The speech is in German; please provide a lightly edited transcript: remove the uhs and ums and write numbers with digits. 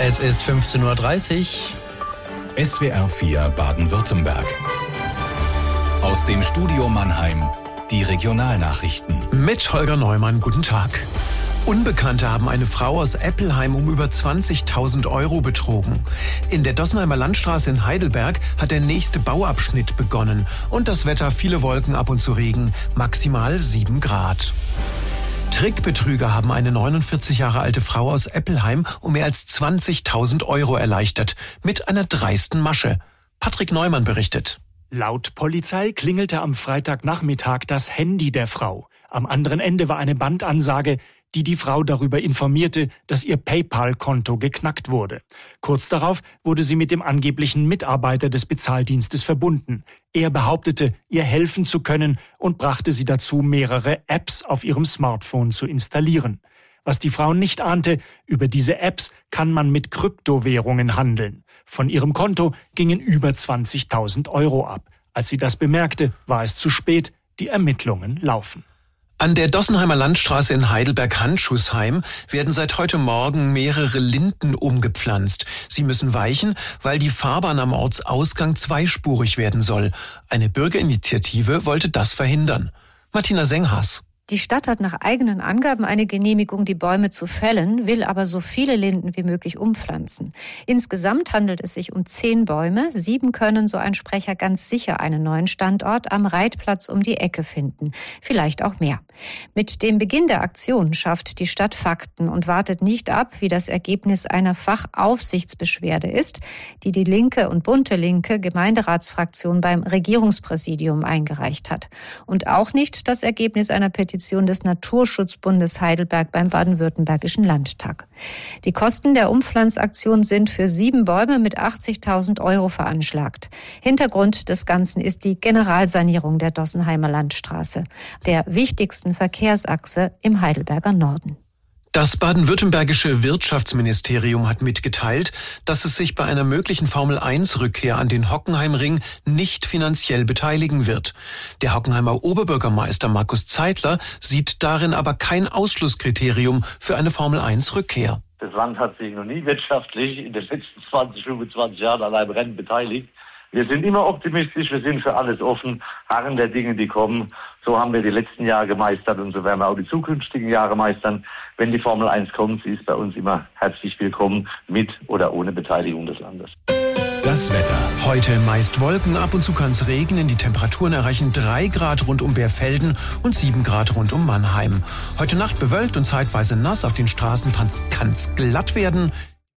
Es ist 15:30 Uhr. SWR 4 Baden-Württemberg. Aus dem Studio Mannheim, die Regionalnachrichten. Mit Holger Neumann, guten Tag. Unbekannte haben eine Frau aus Eppelheim um über 20.000 € betrogen. In der Dossenheimer Landstraße in Heidelberg hat der nächste Bauabschnitt begonnen. Und das Wetter, viele Wolken, ab und zu Regen, maximal 7 Grad. Trickbetrüger haben eine 49 Jahre alte Frau aus Eppelheim um mehr als 20.000 € erleichtert. Mit einer dreisten Masche. Patrick Neumann berichtet. Laut Polizei klingelte am Freitagnachmittag das Handy der Frau. Am anderen Ende war eine Bandansage, die Frau darüber informierte, dass ihr PayPal-Konto geknackt wurde. Kurz darauf wurde sie mit dem angeblichen Mitarbeiter des Bezahldienstes verbunden. Er behauptete, ihr helfen zu können und brachte sie dazu, mehrere Apps auf ihrem Smartphone zu installieren. Was die Frau nicht ahnte, über diese Apps kann man mit Kryptowährungen handeln. Von ihrem Konto gingen über 20.000 € ab. Als sie das bemerkte, war es zu spät. Die Ermittlungen laufen. An der Dossenheimer Landstraße in Heidelberg-Handschuhsheim werden seit heute Morgen mehrere Linden umgepflanzt. Sie müssen weichen, weil die Fahrbahn am Ortsausgang zweispurig werden soll. Eine Bürgerinitiative wollte das verhindern. Martina Senghas. Die Stadt hat nach eigenen Angaben eine Genehmigung, die Bäume zu fällen, will aber so viele Linden wie möglich umpflanzen. Insgesamt handelt es sich um 10 Bäume. 7 können, so ein Sprecher, ganz sicher einen neuen Standort am Reitplatz um die Ecke finden. Vielleicht auch mehr. Mit dem Beginn der Aktion schafft die Stadt Fakten und wartet nicht ab, wie das Ergebnis einer Fachaufsichtsbeschwerde ist, die linke und bunte linke Gemeinderatsfraktion beim Regierungspräsidium eingereicht hat. Und auch nicht das Ergebnis einer Petition des Naturschutzbundes Heidelberg beim Baden-Württembergischen Landtag. Die Kosten der Umpflanzaktion sind für 7 Bäume mit 80.000 € veranschlagt. Hintergrund des Ganzen ist die Generalsanierung der Dossenheimer Landstraße, der wichtigsten Verkehrsachse im Heidelberger Norden. Das baden-württembergische Wirtschaftsministerium hat mitgeteilt, dass es sich bei einer möglichen Formel-1-Rückkehr an den Hockenheimring nicht finanziell beteiligen wird. Der Hockenheimer Oberbürgermeister Markus Zeitler sieht darin aber kein Ausschlusskriterium für eine Formel-1-Rückkehr. Das Land hat sich noch nie wirtschaftlich in den letzten 20, 25 Jahren an einem Rennen beteiligt. Wir sind immer optimistisch, wir sind für alles offen, harren der Dinge, die kommen. So haben wir die letzten Jahre gemeistert und so werden wir auch die zukünftigen Jahre meistern. Wenn die Formel 1 kommt, sie ist bei uns immer herzlich willkommen, mit oder ohne Beteiligung des Landes. Das Wetter. Heute meist Wolken, ab und zu kann es regnen. Die Temperaturen erreichen 3 Grad rund um Bärfelden und 7 Grad rund um Mannheim. Heute Nacht bewölkt und zeitweise nass. Auf den Straßen kann es glatt werden.